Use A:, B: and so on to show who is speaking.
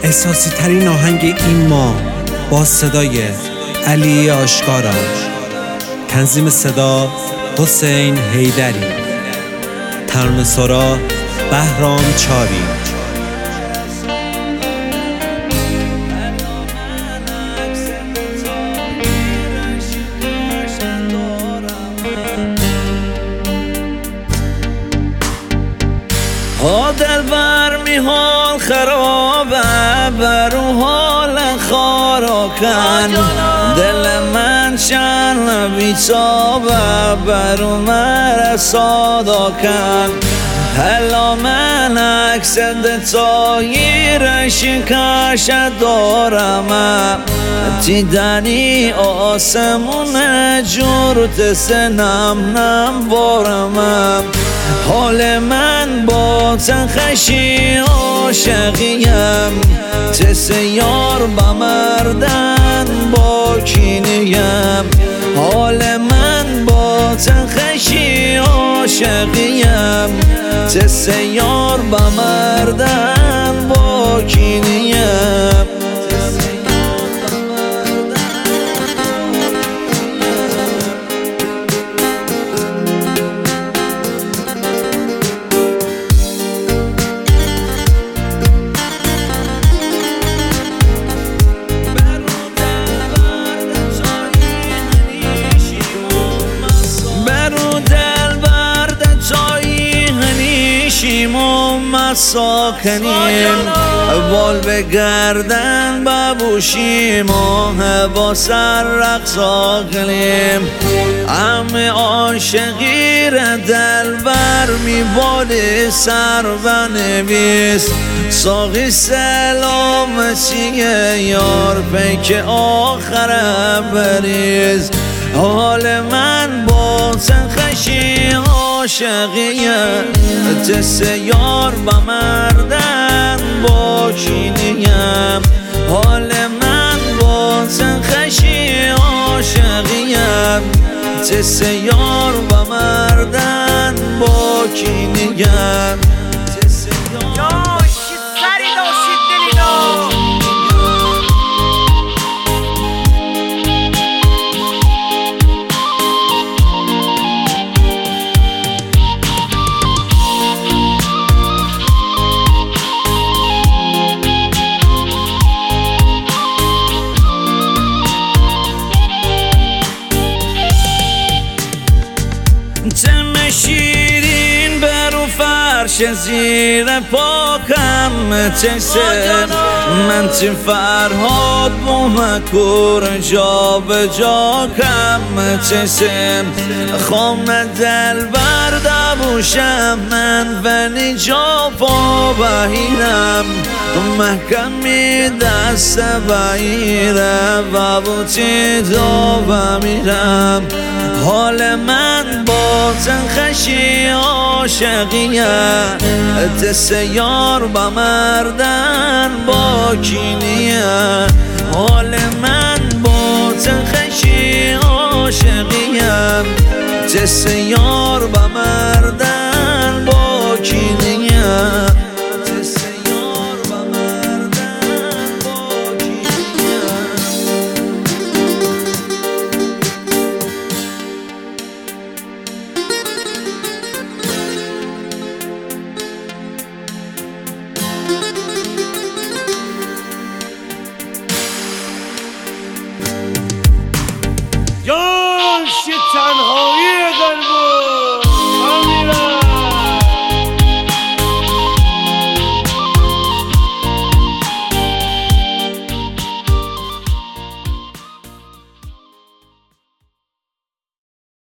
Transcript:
A: احساسی ترین آهنگ این ماه با صدای علی آشکارا، تنظیم صدا حسین حیدری، ترانه‌سرا بهرام چاری.
B: دلبر می حال خرابه برو حال خارا کن، دل من چند بیتابه برو مر سادا کن. هلا من اکسد تایرش کش دارم، دیدنی آسمون جورت سنم نم بارم. حال من با تنخشی عاشقیم، تس یار بمردن با کینیم. حال من با تنخشی عاشقیم، تس یار بمردن با کینیم. ساکنیم بال به گردن ببوشیم و با سر رقصا کنیم. همه عاشقی را دلبر می بالی سر بنویس، ساقی سلامتی یار پیک آخر بریز. حال من با تنخشی عاشقیم، تس یار بمردن با کینیم. حال من با تنخشی عاشقیم، تس یار بمردن با کینیم. تم شیرین برو فرش زیر پاکم تسم، من چه فرهاد بومکور جا به جا کم تسم. خام دل بردبوشم من ولی جا پا بهیرم، محکمی دست بهیره بابوتی دو بمیرم. حال من با تنخشی عاشقیم، تس یار بمردن با کینیم. حال من با تنخشی عاشقیم، تس یار بمردن با کینیم.
C: تنهایی